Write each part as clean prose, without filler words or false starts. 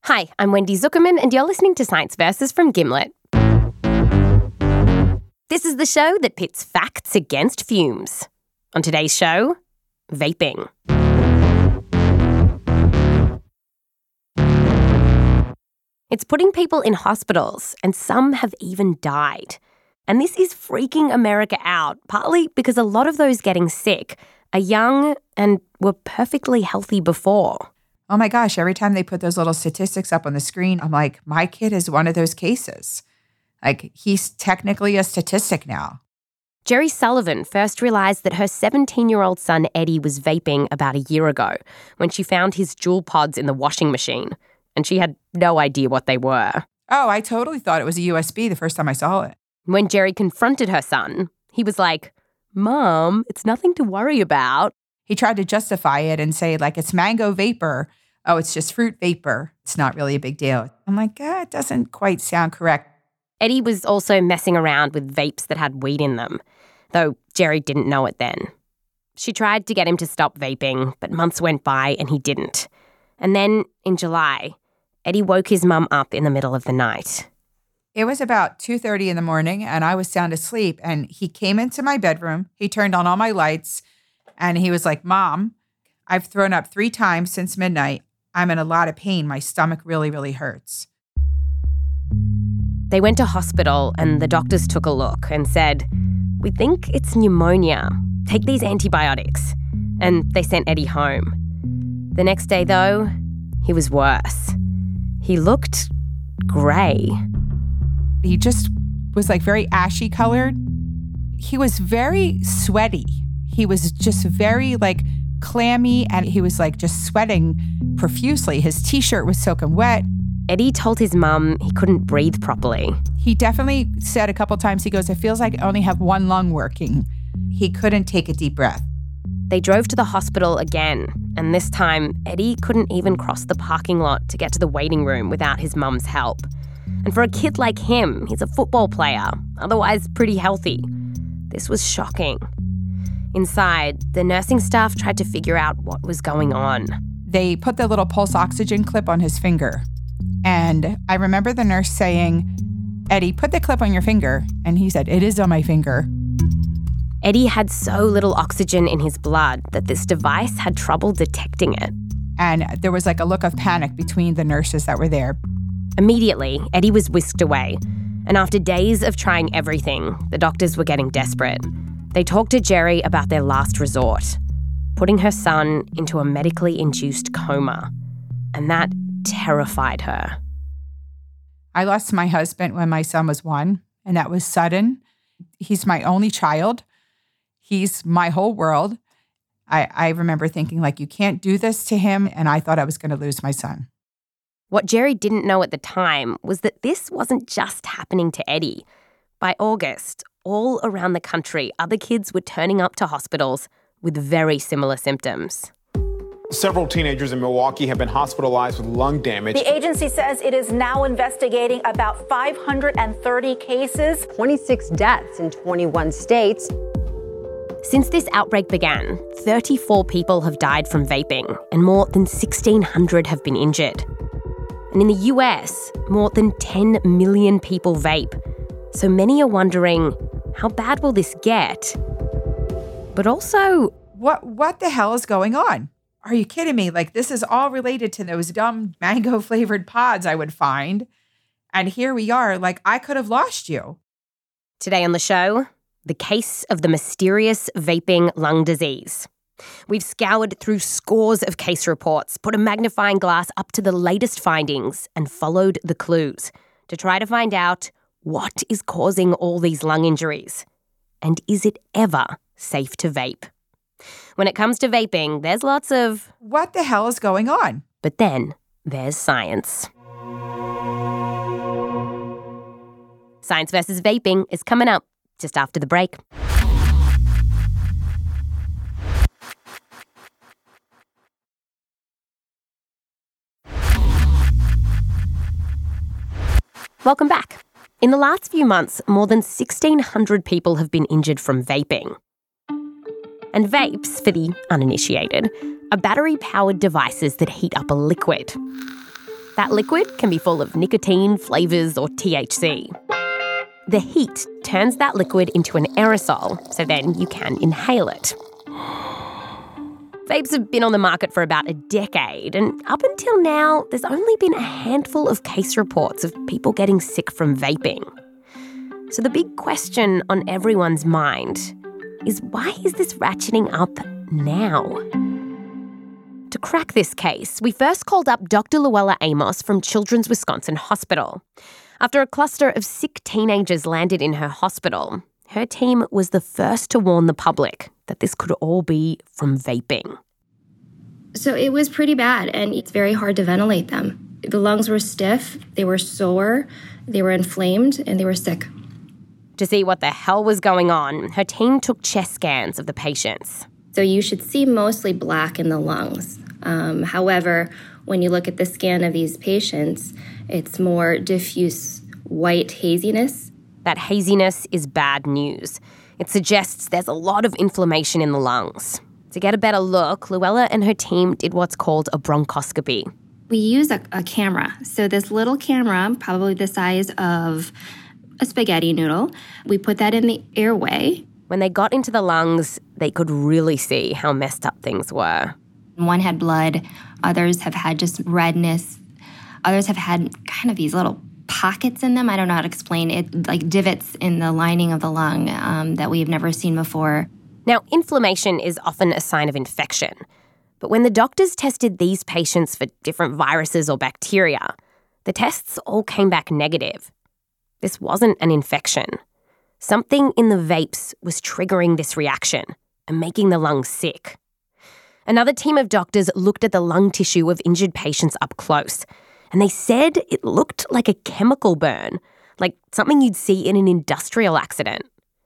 Hi, I'm Wendy Zuckerman, and you're listening to Science Versus from Gimlet. This is the show that pits facts against fumes. On today's show, vaping. It's putting people in hospitals, and some have even died. And this is freaking America out, partly because a lot of those getting sick are young and were perfectly healthy before. Oh my gosh, every time they put those little statistics up on the screen, I'm like, my kid is one of those cases. Like, he's technically a statistic now. Jerry Sullivan first realised that her 17-year-old son Eddie was vaping about a year ago when she found his Juul pods in the washing machine, and she had no idea what they were. Oh, I totally thought it was a USB the first time I saw it. When Jerry confronted her son, he was like, "Mom, it's nothing to worry about." He tried to justify it and say, like, it's mango vapor. Oh, it's just fruit vapor. It's not really a big deal. I'm like, it doesn't quite sound correct. Eddie was also messing around with vapes that had weed in them, though Jerry didn't know it then. She tried to get him to stop vaping, but months went by and he didn't. And then, in July, Eddie woke his mum up in the middle of the night. It was about 2:30 in the morning, and I was sound asleep, and he came into my bedroom. He turned on all my lights, and he was like, "Mom, I've thrown up 3 times since midnight. I'm in a lot of pain. My stomach really, really hurts." They went to hospital and the doctors took a look and said, "We think it's pneumonia. Take these antibiotics." And they sent Eddie home. The next day, though, he was worse. He looked grey. He just was like very ashy colored. He was very sweaty. He was just very like clammy, and he was like just sweating profusely. His t-shirt was soaking wet. Eddie told his mum he couldn't breathe properly. He definitely said a couple times, he goes, "It feels like I only have one lung working." He couldn't take a deep breath. They drove to the hospital again, and this time Eddie couldn't even cross the parking lot to get to the waiting room without his mum's help. And for a kid like him, he's a football player, otherwise pretty healthy. This was shocking. Inside, the nursing staff tried to figure out what was going on. They put the little pulse oxygen clip on his finger. And I remember the nurse saying, "Eddie, put the clip on your finger." And he said, "It is on my finger." Eddie had so little oxygen in his blood that this device had trouble detecting it. And there was like a look of panic between the nurses that were there. Immediately, Eddie was whisked away. And after days of trying everything, the doctors were getting desperate. They talked to Jerry about their last resort, putting her son into a medically induced coma. And that terrified her. I lost my husband when my son was 1, and that was sudden. He's my only child. He's my whole world. I remember thinking, like, you can't do this to him, and I thought I was going to lose my son. What Jerry didn't know at the time was that this wasn't just happening to Eddie. By August, all around the country, other kids were turning up to hospitals with very similar symptoms. Several teenagers in Milwaukee have been hospitalized with lung damage. The agency says it is now investigating about 530 cases. 26 deaths in 21 states. Since this outbreak began, 34 people have died from vaping and more than 1,600 have been injured. And in the US, more than 10 million people vape. So many are wondering, how bad will this get? But also, what the hell is going on? Are you kidding me? Like, this is all related to those dumb mango-flavored pods I would find. And here we are, like, I could have lost you. Today on the show, the case of the mysterious vaping lung disease. We've scoured through scores of case reports, put a magnifying glass up to the latest findings, and followed the clues to try to find out what is causing all these lung injuries. And is it ever safe to vape? When it comes to vaping, there's lots of what the hell is going on? But then there's science. Science versus vaping is coming up just after the break. Welcome back. In the last few months, more than 1,600 people have been injured from vaping. And vapes, for the uninitiated, are battery-powered devices that heat up a liquid. That liquid can be full of nicotine, flavours or THC. The heat turns that liquid into an aerosol, so then you can inhale it. Vapes have been on the market for about a decade, and up until now, there's only been a handful of case reports of people getting sick from vaping. So the big question on everyone's mind is, why is this ratcheting up now? To crack this case, we first called up Dr. Luella Amos from Children's Wisconsin Hospital. After a cluster of sick teenagers landed in her hospital, her team was the first to warn the public that this could all be from vaping. So it was pretty bad, and it's very hard to ventilate them. The lungs were stiff, they were sore, they were inflamed, and they were sick. To see what the hell was going on, her team took chest scans of the patients. So you should see mostly black in the lungs. However, when you look at the scan of these patients, it's more diffuse white haziness. That haziness is bad news. It suggests there's a lot of inflammation in the lungs. To get a better look, Luella and her team did what's called a bronchoscopy. We use a camera. So this little camera, probably the size of a spaghetti noodle, we put that in the airway. When they got into the lungs, they could really see how messed up things were. One had blood, others have had just redness, others have had kind of these little pockets in them. I don't know how to explain it, like divots in the lining of the lung that we've never seen before. Now, inflammation is often a sign of infection. But when the doctors tested these patients for different viruses or bacteria, the tests all came back negative. This wasn't an infection. Something in the vapes was triggering this reaction and making the lungs sick. Another team of doctors looked at the lung tissue of injured patients up close, and they said it looked like a chemical burn, like something you'd see in an industrial accident.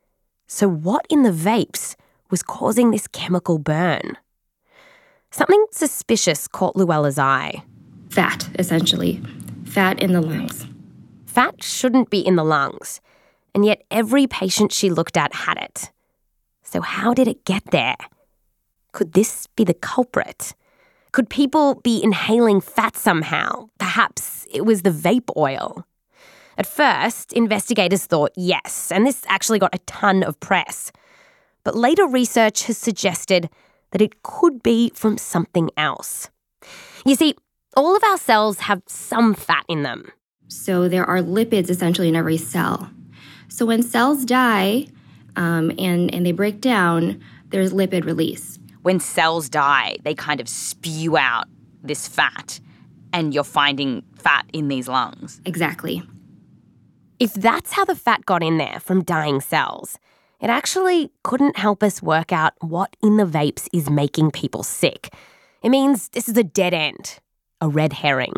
So what in the vapes was causing this chemical burn? Something suspicious caught Luella's eye. Fat, essentially. Fat in the lungs. Fat shouldn't be in the lungs, and yet every patient she looked at had it. So how did it get there? Could this be the culprit? Could people be inhaling fat somehow? Perhaps it was the vape oil. At first, investigators thought yes, and this actually got a ton of press. But later research has suggested that it could be from something else. You see, all of our cells have some fat in them. So there are lipids essentially in every cell. So when cells die and they break down, there's lipid release. When cells die, they kind of spew out this fat, and you're finding fat in these lungs. Exactly. If that's how the fat got in there from dying cells, it actually couldn't help us work out what in the vapes is making people sick. It means this is a dead end, a red herring,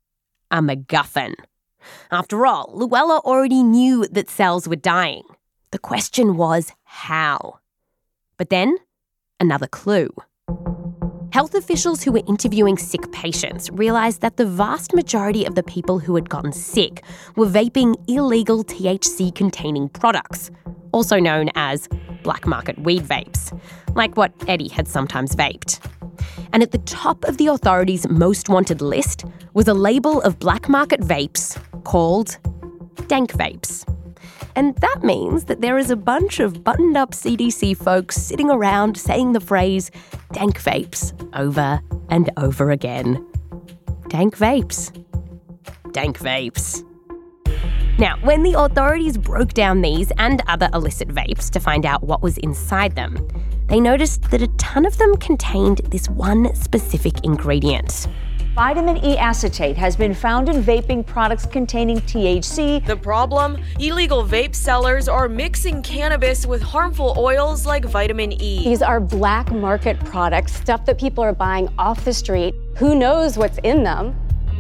a MacGuffin. After all, Luella already knew that cells were dying. The question was how. But then, another clue. Health officials who were interviewing sick patients realised that the vast majority of the people who had gotten sick were vaping illegal THC-containing products, also known as black market weed vapes, like what Eddie had sometimes vaped. And at the top of the authorities' most wanted list was a label of black market vapes called dank vapes. And that means that there is a bunch of buttoned-up CDC folks sitting around saying the phrase dank vapes over and over again. Dank vapes. Dank vapes. Now, when the authorities broke down these and other illicit vapes to find out what was inside them, they noticed that a ton of them contained this one specific ingredient. Vitamin E acetate has been found in vaping products containing THC. The problem? Illegal vape sellers are mixing cannabis with harmful oils like vitamin E. These are black market products, stuff that people are buying off the street. Who knows what's in them?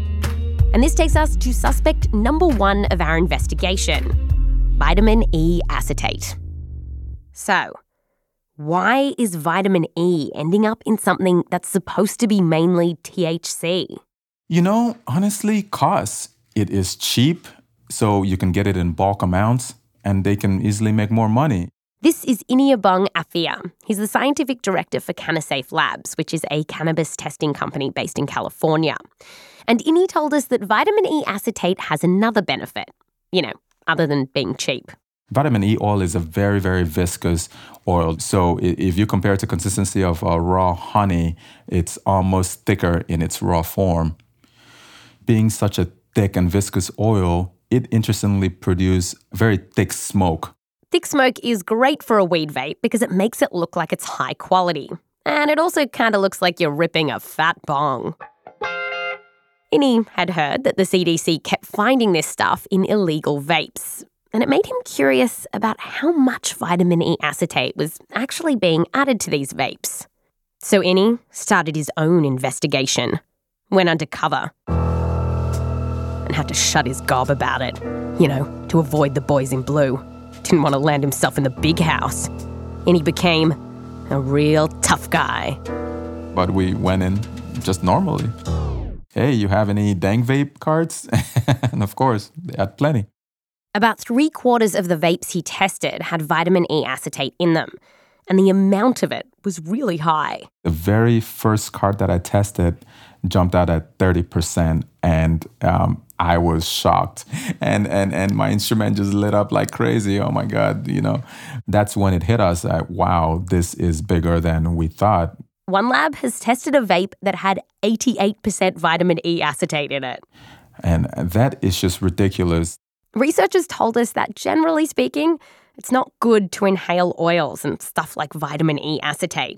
And this takes us to suspect number one of our investigation, vitamin E acetate. So, why is vitamin E ending up in something that's supposed to be mainly THC? You know, honestly, cost. It is cheap, so you can get it in bulk amounts, and they can easily make more money. This is Iniobong Afia. He's the scientific director for CannaSafe Labs, which is a cannabis testing company based in California. And Ini told us that vitamin E acetate has another benefit, other than being cheap. Vitamin E oil is a very, very viscous oil. So if you compare it to consistency of raw honey, it's almost thicker in its raw form. Being such a thick and viscous oil, it interestingly produces very thick smoke. Thick smoke is great for a weed vape because it makes it look like it's high quality. And it also kind of looks like you're ripping a fat bong. Ini had heard that the CDC kept finding this stuff in illegal vapes. And it made him curious about how much vitamin E acetate was actually being added to these vapes. So Ini started his own investigation, went undercover, and had to shut his gob about it, to avoid the boys in blue. Didn't want to land himself in the big house. And he became a real tough guy. But we went in just normally. Hey, you have any dang vape cards? And of course, they had plenty. About 3/4 of the vapes he tested had vitamin E acetate in them, and the amount of it was really high. The very first card that I tested jumped out at 30%, and I was shocked. And my instrument just lit up like crazy. Oh my God, That's when it hit us. Wow, this is bigger than we thought. One lab has tested a vape that had 88% vitamin E acetate in it. And that is just ridiculous. Researchers told us that, generally speaking, it's not good to inhale oils and stuff like vitamin E acetate.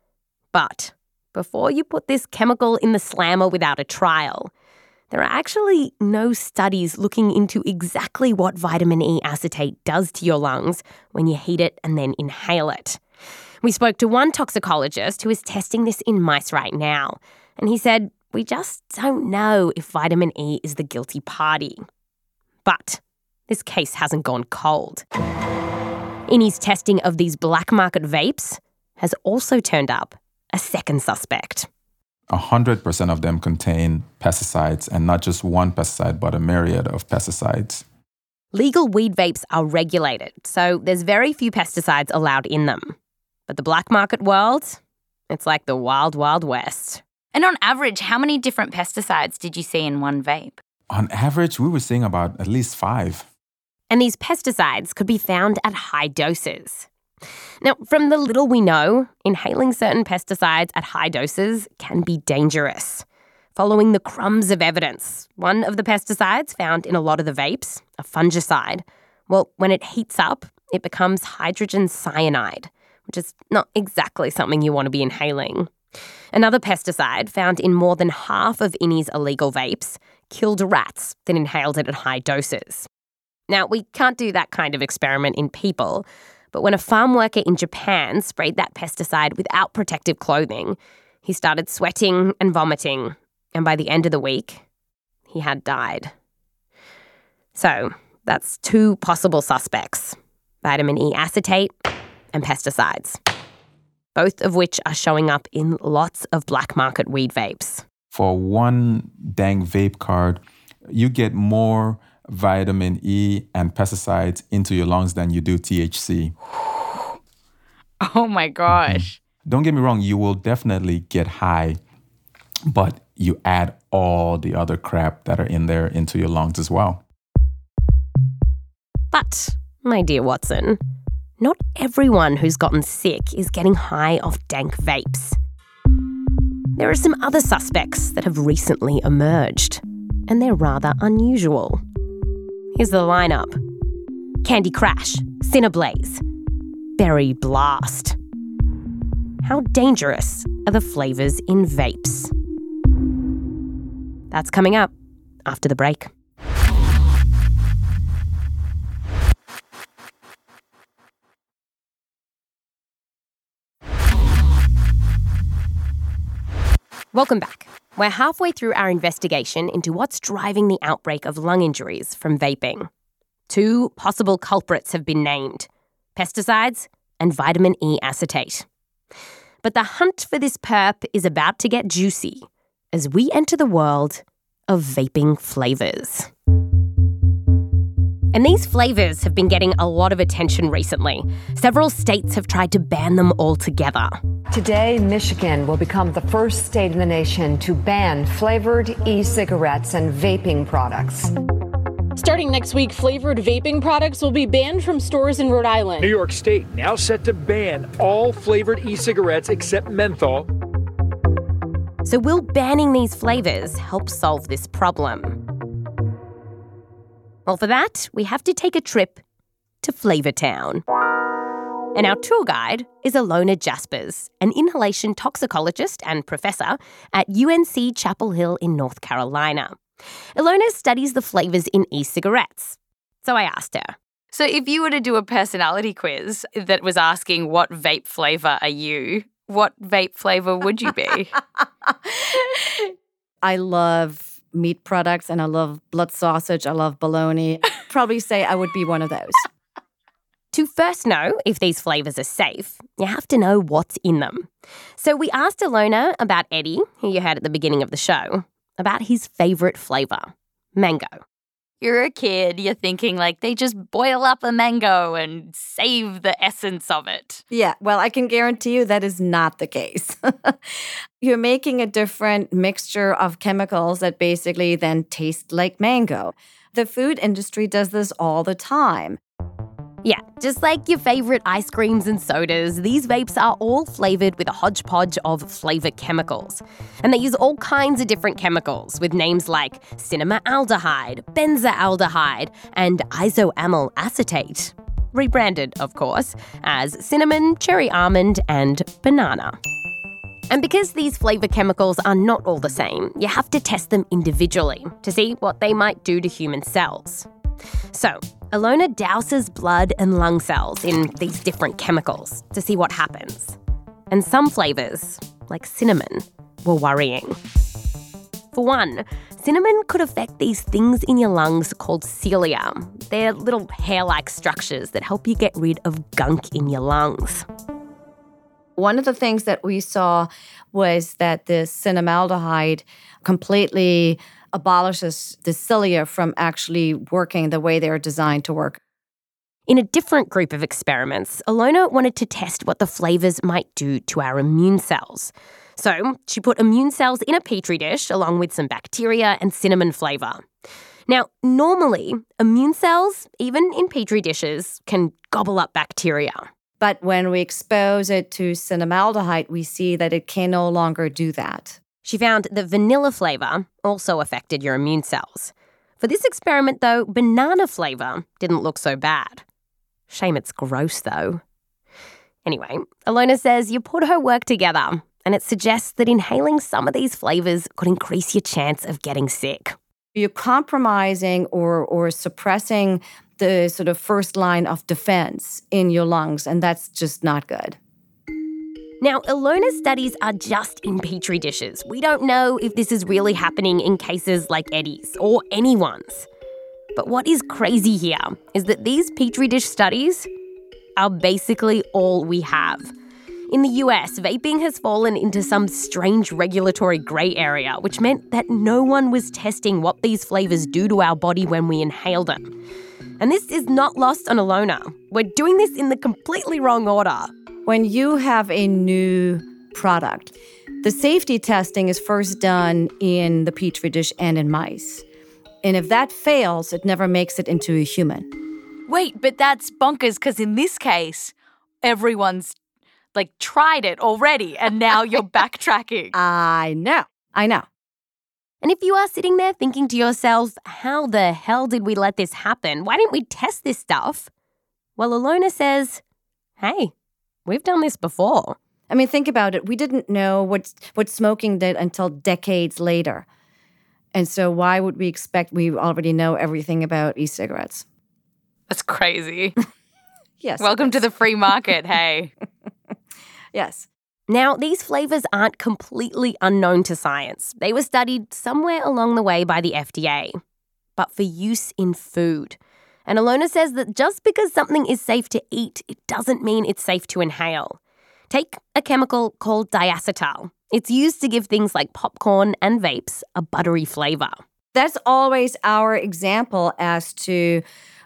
But before you put this chemical in the slammer without a trial, there are actually no studies looking into exactly what vitamin E acetate does to your lungs when you heat it and then inhale it. We spoke to one toxicologist who is testing this in mice right now, and he said, we just don't know if vitamin E is the guilty party. But this case hasn't gone cold. Ini's testing of these black market vapes has also turned up a second suspect. 100% of them contain pesticides, and not just one pesticide, but a myriad of pesticides. Legal weed vapes are regulated, so there's very few pesticides allowed in them. But the black market world, it's like the wild, wild west. And on average, how many different pesticides did you see in one vape? On average, we were seeing about at least 5. And these pesticides could be found at high doses. Now, from the little we know, inhaling certain pesticides at high doses can be dangerous. Following the crumbs of evidence, one of the pesticides found in a lot of the vapes, a fungicide, well, when it heats up, it becomes hydrogen cyanide, which is not exactly something you want to be inhaling. Another pesticide found in more than half of Ini's illegal vapes killed rats that inhaled it at high doses. Now, we can't do that kind of experiment in people, but when a farm worker in Japan sprayed that pesticide without protective clothing, he started sweating and vomiting, and by the end of the week, he had died. So, that's 2 possible suspects, vitamin E acetate and pesticides, both of which are showing up in lots of black market weed vapes. For one dang vape card, you get more vitamin E and pesticides into your lungs than you do THC. Oh my gosh. Don't get me wrong, you will definitely get high, but you add all the other crap that are in there into your lungs as well. But, my dear Watson, not everyone who's gotten sick is getting high off dank vapes. There are some other suspects that have recently emerged, and they're rather unusual. Here's the lineup: Candy Crash, Cineblaze, Berry Blast. How dangerous are the flavours in vapes? That's coming up after the break. Welcome back. We're halfway through our investigation into what's driving the outbreak of lung injuries from vaping. 2 possible culprits have been named: pesticides and vitamin E acetate. But the hunt for this perp is about to get juicy as we enter the world of vaping flavours. And these flavours have been getting a lot of attention recently. Several states have tried to ban them altogether. Today, Michigan will become the first state in the nation to ban flavored e-cigarettes and vaping products. Starting next week, flavored vaping products will be banned from stores in Rhode Island. New York State now set to ban all flavored e-cigarettes except menthol. So will banning these flavours help solve this problem? Well, for that, we have to take a trip to Flavortown. And our tour guide is Ilona Jaspers, an inhalation toxicologist and professor at UNC Chapel Hill in North Carolina. Ilona studies the flavours in e-cigarettes. So I asked her. So if you were to do a personality quiz that was asking what vape flavour are you, what vape flavour would you be? I love meat products and I love blood sausage. I love bologna. Probably say I would be one of those. To first know if these flavours are safe, you have to know what's in them. So we asked Ilona about Eddie, who you heard at the beginning of the show, about his favourite flavour, mango. You're a kid, you're thinking like they just boil up a mango and save the essence of it. Yeah, well, I can guarantee you that is not the case. You're making a different mixture of chemicals that basically then taste like mango. The food industry does this all the time. Yeah, just like your favourite ice creams and sodas, these vapes are all flavoured with a hodgepodge of flavour chemicals. And they use all kinds of different chemicals with names like cinnamaldehyde, benzaldehyde, and isoamyl acetate. Rebranded, of course, as cinnamon, cherry almond, and banana. And because these flavour chemicals are not all the same, you have to test them individually to see what they might do to human cells. So, Ilona douses blood and lung cells in these different chemicals to see what happens. And some flavours, like cinnamon, were worrying. For one, cinnamon could affect these things in your lungs called cilia. They're little hair-like structures that help you get rid of gunk in your lungs. One of the things that we saw was that the cinnamaldehyde completely abolishes the cilia from actually working the way they're designed to work. In a different group of experiments, Ilona wanted to test what the flavours might do to our immune cells. So she put immune cells in a petri dish along with some bacteria and cinnamon flavour. Now, normally, immune cells, even in petri dishes, can gobble up bacteria. But when we expose it to cinnamaldehyde, we see that it can no longer do that. She found that vanilla flavour also affected your immune cells. For this experiment, though, banana flavour didn't look so bad. Shame it's gross, though. Anyway, Ilona says you put her work together, and it suggests that inhaling some of these flavours could increase your chance of getting sick. You're compromising or suppressing the sort of first line of defense in your lungs, and that's just not good. Now, Ilona's studies are just in petri dishes. We don't know if this is really happening in cases like Eddie's or anyone's. But what is crazy here is that these petri dish studies are basically all we have. In the US, vaping has fallen into some strange regulatory grey area, which meant that no one was testing what these flavours do to our body when we inhale them. And this is not lost on Ilona. We're doing this in the completely wrong order. When you have a new product, the safety testing is first done in the petri dish and in mice. And if that fails, it never makes it into a human. Wait, but that's bonkers because in this case, everyone's tried it already and now you're backtracking. I know. And if you are sitting there thinking to yourself, how the hell did we let this happen? Why didn't we test this stuff? Well, Ilona says, hey, we've done this before. I mean, think about it. We didn't know what smoking did until decades later. And so why would we expect we already know everything about e-cigarettes? That's crazy. Yes. Welcome to the free market, hey. Yes. Now, these flavours aren't completely unknown to science. They were studied somewhere along the way by the FDA, but for use in food. And Ilona says that just because something is safe to eat, it doesn't mean it's safe to inhale. Take a chemical called diacetyl. It's used to give things like popcorn and vapes a buttery flavour. That's always our example as to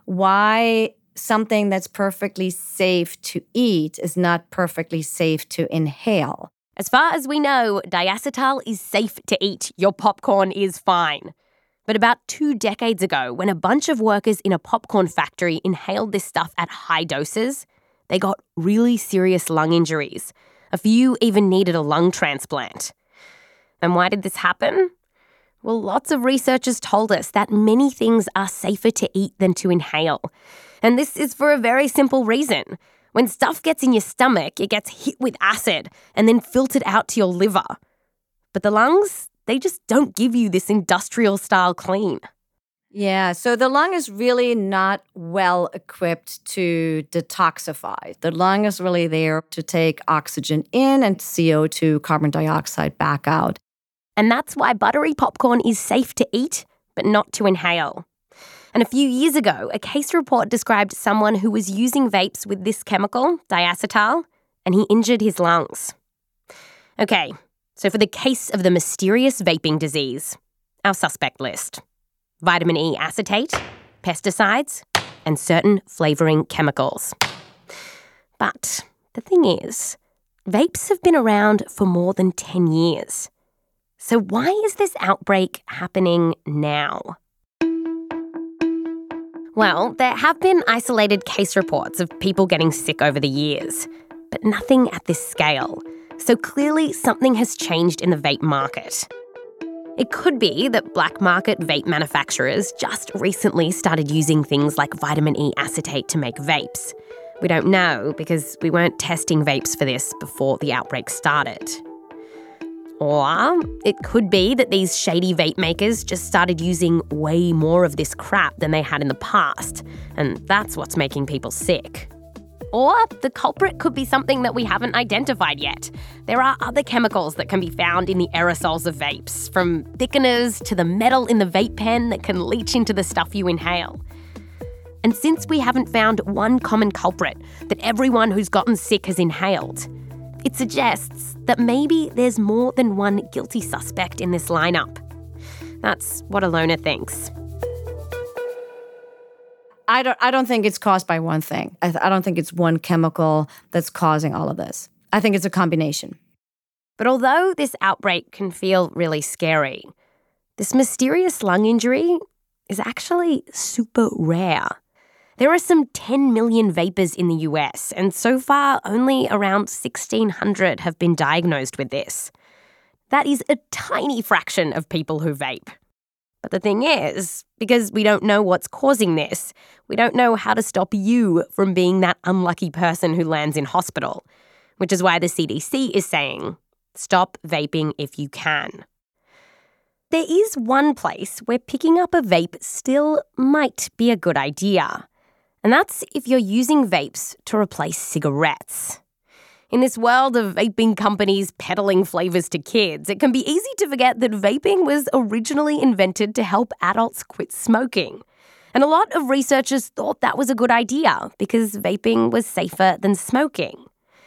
why something that's perfectly safe to eat is not perfectly safe to inhale. As far as we know, diacetyl is safe to eat. Your popcorn is fine. But about 2 decades ago, when a bunch of workers in a popcorn factory inhaled this stuff at high doses, they got really serious lung injuries. A few even needed a lung transplant. And why did this happen? Well, lots of researchers told us that many things are safer to eat than to inhale. And this is for a very simple reason. When stuff gets in your stomach, it gets hit with acid and then filtered out to your liver. But the lungs, they just don't give you this industrial-style clean. Yeah, so the lung is really not well equipped to detoxify. The lung is really there to take oxygen in and CO2, carbon dioxide, back out. And that's why buttery popcorn is safe to eat, but not to inhale. And a few years ago, a case report described someone who was using vapes with this chemical, diacetyl, and he injured his lungs. Okay, so for the case of the mysterious vaping disease, our suspect list: vitamin E acetate, pesticides, and certain flavouring chemicals. But the thing is, vapes have been around for more than 10 years. So why is this outbreak happening now? Well, there have been isolated case reports of people getting sick over the years, but nothing at this scale. So clearly something has changed in the vape market. It could be that black market vape manufacturers just recently started using things like vitamin E acetate to make vapes. We don't know because we weren't testing vapes for this before the outbreak started. Or it could be that these shady vape makers just started using way more of this crap than they had in the past, and that's what's making people sick. Or the culprit could be something that we haven't identified yet. There are other chemicals that can be found in the aerosols of vapes, from thickeners to the metal in the vape pen that can leach into the stuff you inhale. And since we haven't found one common culprit that everyone who's gotten sick has inhaled, it suggests that maybe there's more than one guilty suspect in this lineup. That's what Alona thinks. I don't think it's caused by one thing. I don't think it's one chemical that's causing all of this. I think it's a combination. But although this outbreak can feel really scary, this mysterious lung injury is actually super rare. There are some 10 million vapers in the US, and so far only around 1,600 have been diagnosed with this. That is a tiny fraction of people who vape. But the thing is, because we don't know what's causing this, we don't know how to stop you from being that unlucky person who lands in hospital, which is why the CDC is saying, stop vaping if you can. There is one place where picking up a vape still might be a good idea. And that's if you're using vapes to replace cigarettes. In this world of vaping companies peddling flavours to kids, it can be easy to forget that vaping was originally invented to help adults quit smoking. And a lot of researchers thought that was a good idea because vaping was safer than smoking.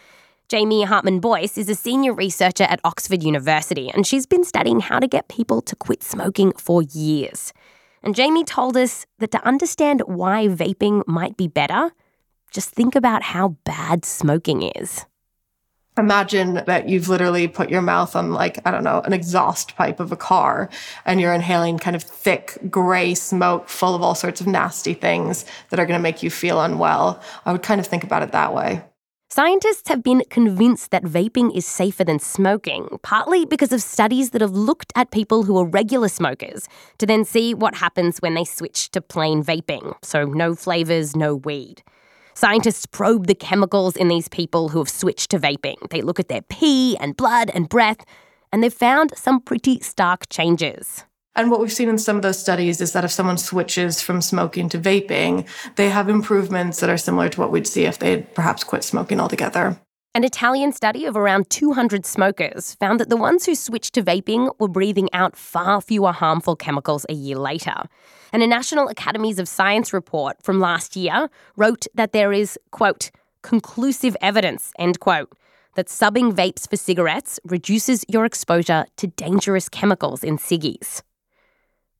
Jamie Hartman-Boyce is a senior researcher at Oxford University, and she's been studying how to get people to quit smoking for years. And Jamie told us that to understand why vaping might be better, just think about how bad smoking is. Imagine that you've literally put your mouth on, an exhaust pipe of a car, and you're inhaling kind of thick, gray smoke full of all sorts of nasty things that are going to make you feel unwell. I would kind of think about it that way. Scientists have been convinced that vaping is safer than smoking, partly because of studies that have looked at people who are regular smokers to then see what happens when they switch to plain vaping, so no flavours, no weed. Scientists probe the chemicals in these people who have switched to vaping. They look at their pee and blood and breath, and they've found some pretty stark changes. And what we've seen in some of those studies is that if someone switches from smoking to vaping, they have improvements that are similar to what we'd see if they had perhaps quit smoking altogether. An Italian study of around 200 smokers found that the ones who switched to vaping were breathing out far fewer harmful chemicals a year later. And a National Academies of Science report from last year wrote that there is, quote, conclusive evidence, end quote, that subbing vapes for cigarettes reduces your exposure to dangerous chemicals in ciggies.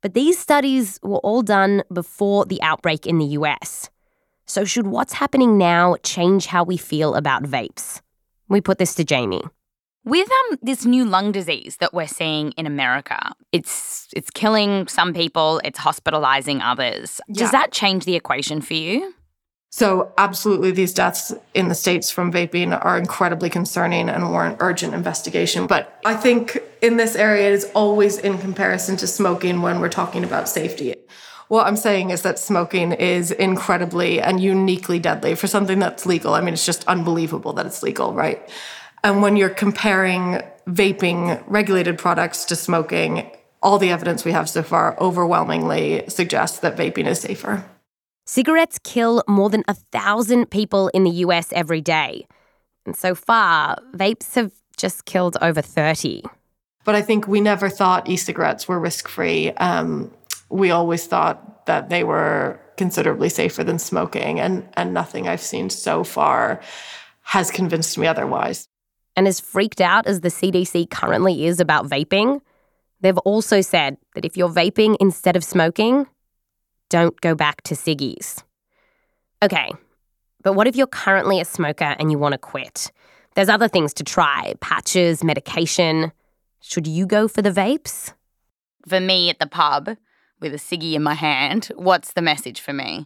But these studies were all done before the outbreak in the US. So should what's happening now change how we feel about vapes? We put this to Jamie. With this new lung disease that we're seeing in America, it's killing some people, it's hospitalizing others. Does that change the equation for you? So absolutely, these deaths in the States from vaping are incredibly concerning and warrant urgent investigation. But I think in this area, it is always in comparison to smoking when we're talking about safety. What I'm saying is that smoking is incredibly and uniquely deadly for something that's legal. I mean, it's just unbelievable that it's legal, right? And when you're comparing vaping regulated products to smoking, all the evidence we have so far overwhelmingly suggests that vaping is safer. Cigarettes kill more than 1,000 people in the US every day. And so far, vapes have just killed over 30. But I think we never thought e-cigarettes were risk-free. We always thought that they were considerably safer than smoking, and nothing I've seen so far has convinced me otherwise. And as freaked out as the CDC currently is about vaping, they've also said that if you're vaping instead of smoking, don't go back to ciggies. Okay, but what if you're currently a smoker and you want to quit? There's other things to try, patches, medication. Should you go for the vapes? For me at the pub, with a ciggy in my hand, what's the message for me?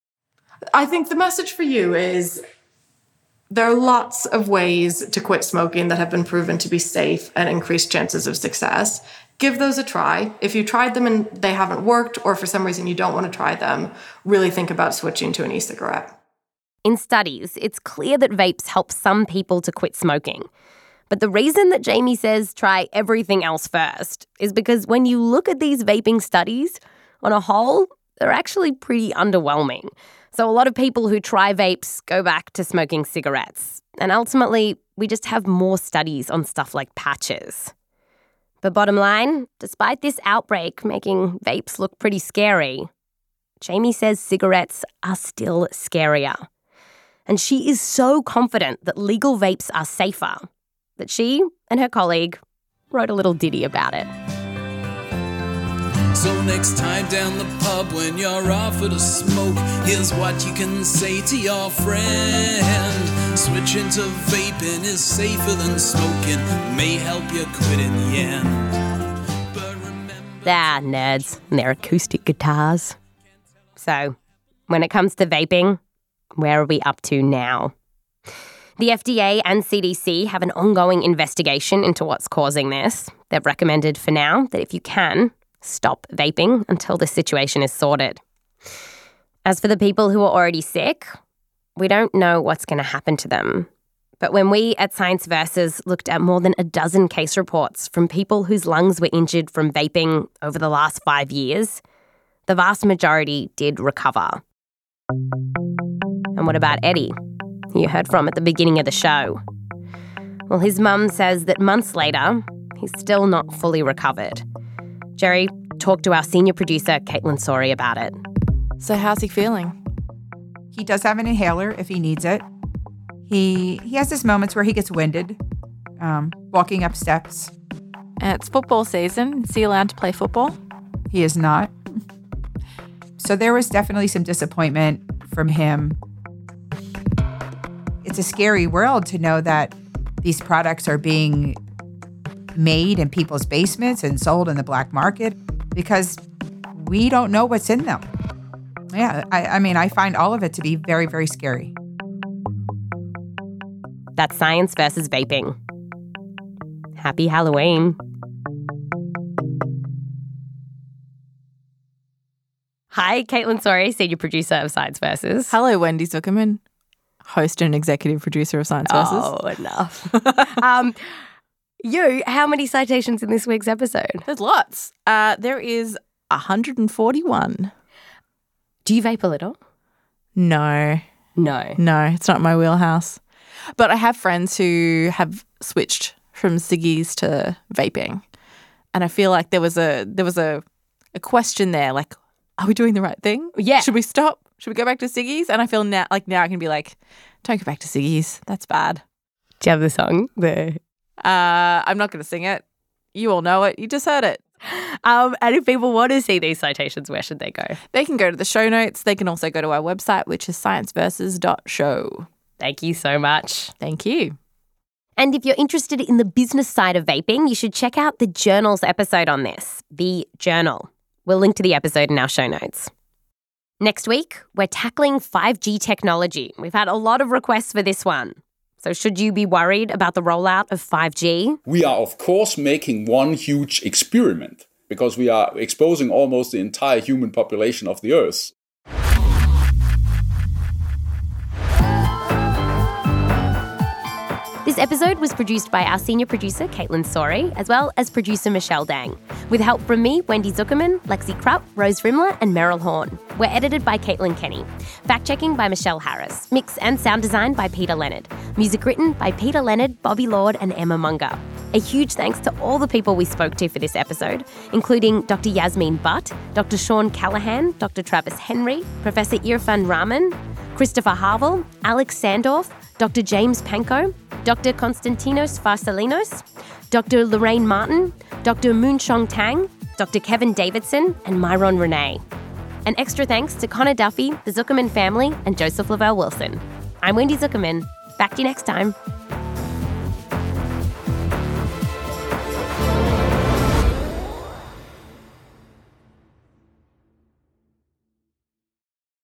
I think the message for you is there are lots of ways to quit smoking that have been proven to be safe and increase chances of success. Give those a try. If you tried them and they haven't worked, or for some reason you don't want to try them, really think about switching to an e-cigarette. In studies, it's clear that vapes help some people to quit smoking. But the reason that Jamie says try everything else first is because when you look at these vaping studies, on a whole, they're actually pretty underwhelming. So a lot of people who try vapes go back to smoking cigarettes. And ultimately, we just have more studies on stuff like patches. But bottom line, despite this outbreak making vapes look pretty scary, Jamie says cigarettes are still scarier. And she is so confident that legal vapes are safer that she and her colleague wrote a little ditty about it. So next time down the pub when you're offered a smoke, here's what you can say to your friend. Switching to vaping is safer than smoking, may help you quit in the end. Nerds and their acoustic guitars. So, when it comes to vaping, where are we up to now? The FDA and CDC have an ongoing investigation into what's causing this. They've recommended for now that if you can, stop vaping until the situation is sorted. As for the people who are already sick, we don't know what's going to happen to them. But when we at Science Versus looked at more than a dozen case reports from people whose lungs were injured from vaping over the last 5 years, the vast majority did recover. And what about Eddie, who you heard from at the beginning of the show? Well, his mum says that months later, he's still not fully recovered. Jerry talked to our senior producer, Caitlin Sori, about it. So how's he feeling? He does have an inhaler if he needs it. He has his moments where he gets winded, walking up steps. And it's football season. Is he allowed to play football? He is not. So there was definitely some disappointment from him. It's a scary world to know that these products are being made in people's basements and sold in the black market because we don't know what's in them. Yeah, I mean, I find all of it to be very, very scary. That's Science Versus Vaping. Happy Halloween. Hi, Caitlin Sori, senior producer of Science Versus. Hello, Wendy Zuckerman, host and executive producer of Science Versus. Oh, enough. How many citations in this week's episode? There's lots. There is 141. Do you vape a little? No. No, it's not my wheelhouse. But I have friends who have switched from ciggies to vaping. And I feel like there was a question there, like, are we doing the right thing? Yeah. Should we stop? Should we go back to ciggies? And I feel now I can be like, don't go back to ciggies. That's bad. Do you have the song? I'm not going to sing it. You all know it. You just heard it. And if people want to see these citations, where should they go? They can go to the show notes. They can also go to our website, which is scienceversus.show. Thank you so much. Thank you. And if you're interested in the business side of vaping, you should check out the Journal's episode on this, The Journal. We'll link to the episode in our show notes. Next week, we're tackling 5G technology. We've had a lot of requests for this one. So should you be worried about the rollout of 5G? We are, of course, making one huge experiment because we are exposing almost the entire human population of the Earth. This episode was produced by our senior producer, Caitlin Sorey, as well as producer Michelle Dang, with help from me, Wendy Zuckerman, Lexi Krupp, Rose Rimler, and Meryl Horn. We're edited by Caitlin Kenny. Fact-checking by Michelle Harris. Mix and sound design by Peter Leonard. Music written by Peter Leonard, Bobby Lord, and Emma Munger. A huge thanks to all the people we spoke to for this episode, including Dr. Yasmin Butt, Dr. Sean Callahan, Dr. Travis Henry, Professor Irfan Rahman, Christopher Harville, Alex Sandorf, Dr. James Pankow, Dr. Konstantinos Farsalinos, Dr. Lorraine Martin, Dr. Moonshong Tang, Dr. Kevin Davidson, and Myron Renee. An extra thanks to Connor Duffy, the Zuckerman family, and Joseph Lavelle Wilson. I'm Wendy Zuckerman. Back to you next time.